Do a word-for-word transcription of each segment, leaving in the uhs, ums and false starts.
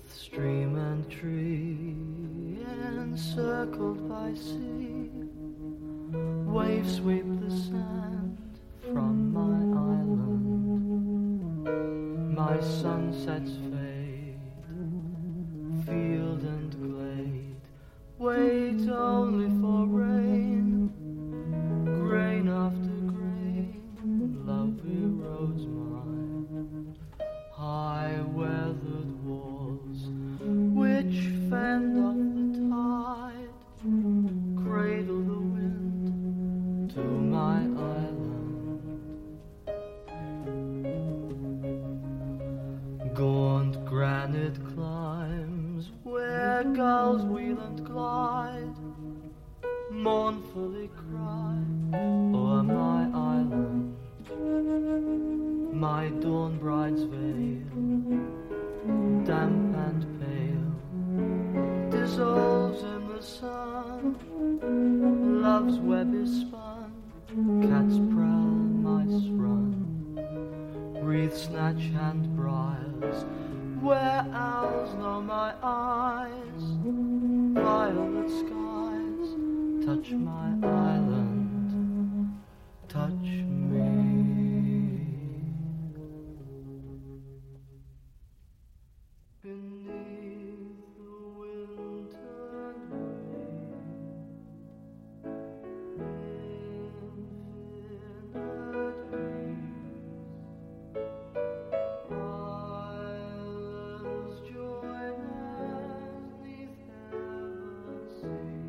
stream and tree, encircled by sea, waves sweep the sand from my island. My sunsets fade, field and glade, wait only for rain, grain after grain, love erodes my high weathered walls, which fend off the tide, cradle the wind to my island. Gaunt granite climbs where gulls wheel and glide, mournfully cry o'er my island. My dawn bride's veil, damp and pale, dissolves in the sun. Love's web is spun, cats prowl, mice run, wreaths snatch and briars, where owls know my eyes. Violet skies touch my island, touch me. Beneath the winter rain, infinite peace, islands join as 'neath heaven's sea.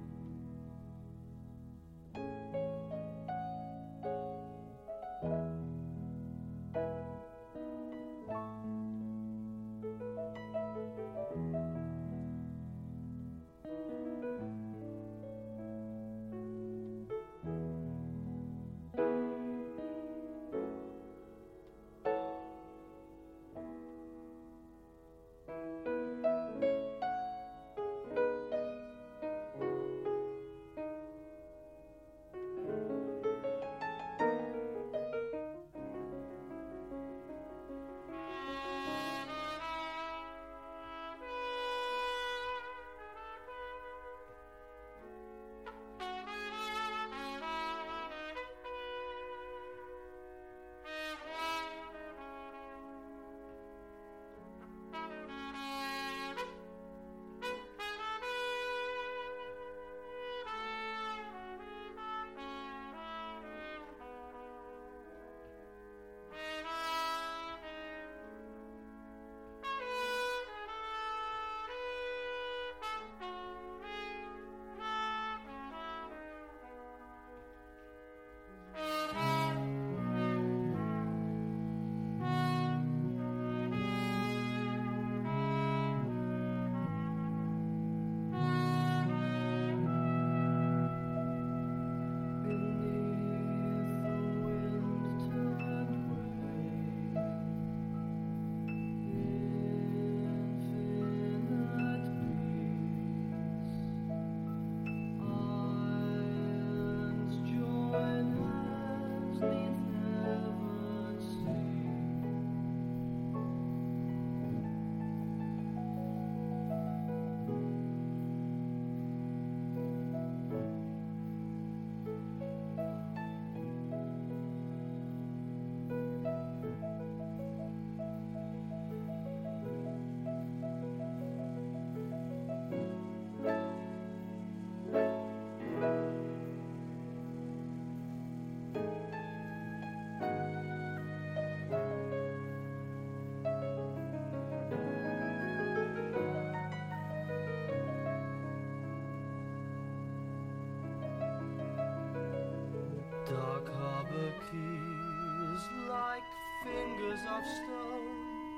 Dark harbor keys, like fingers of stone,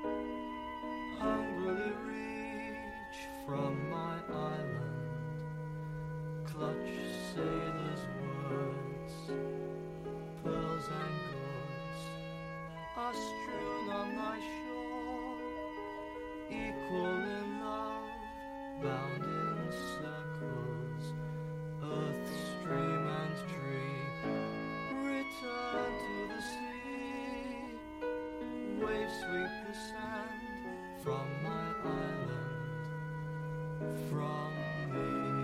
hungrily reach from my island, clutch sailors' words, pearls and goods are strewn on my shore, equal in love, bound in circles, earth, stream and tree, return to the sea, waves sweep the sand from my island. from me.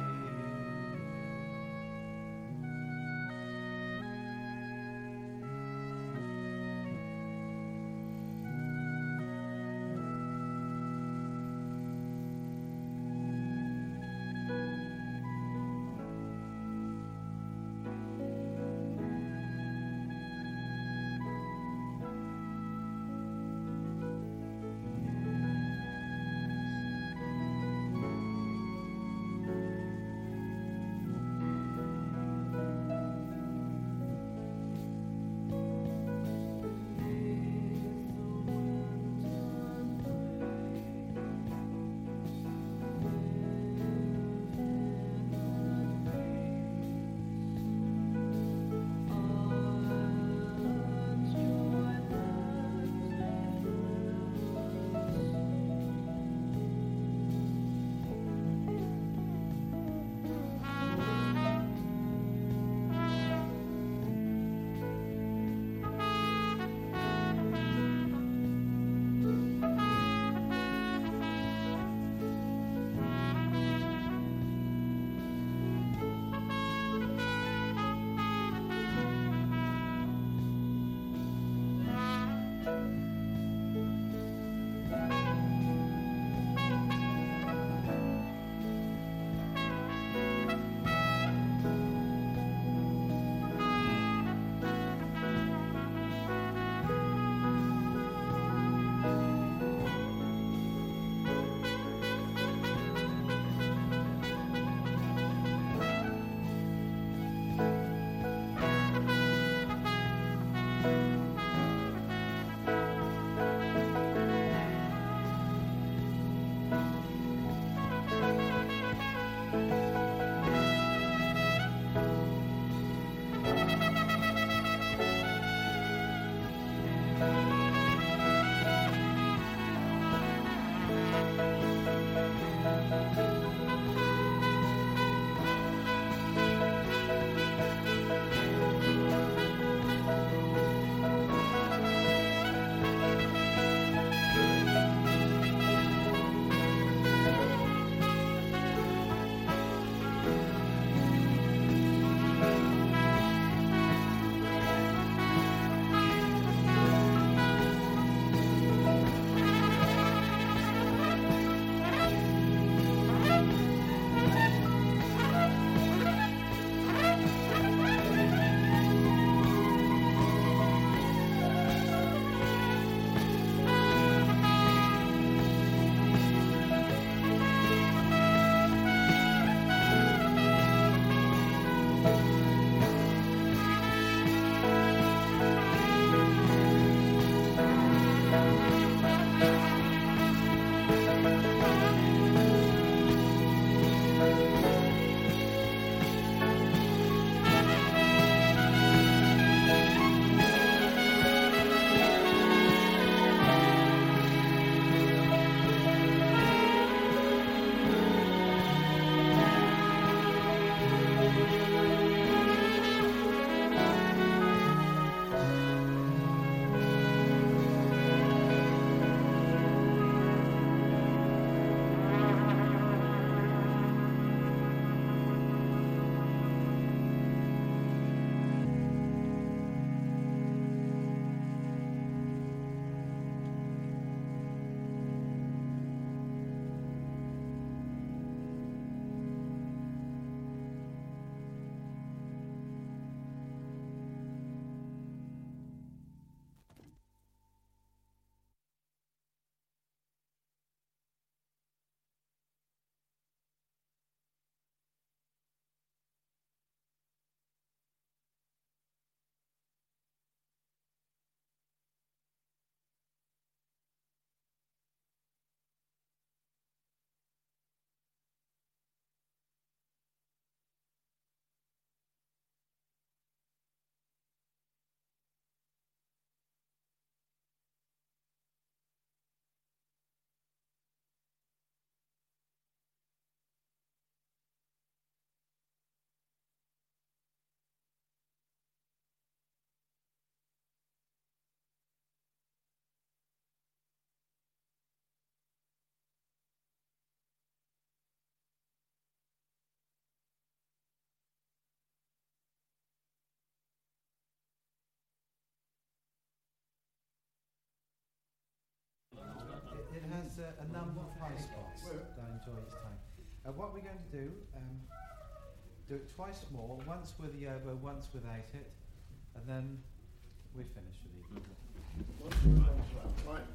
it has uh, a number of high spots that I enjoy each time. Uh, what we're going to do, um, do it twice more, once with the oboe, once without it, and then we finish with the Right.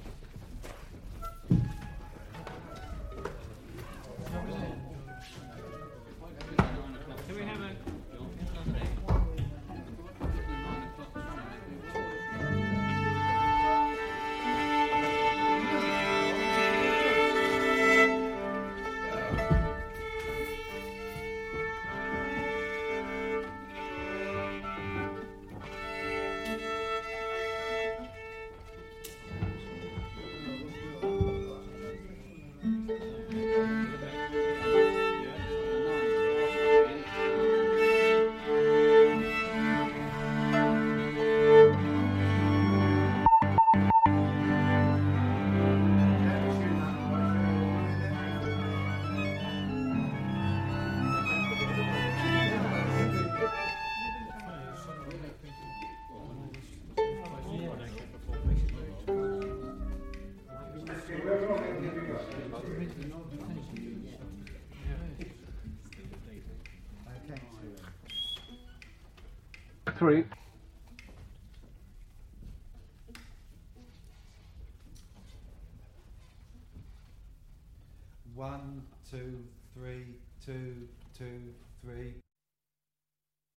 Can we have a... Three. one, two, three, two, two, three.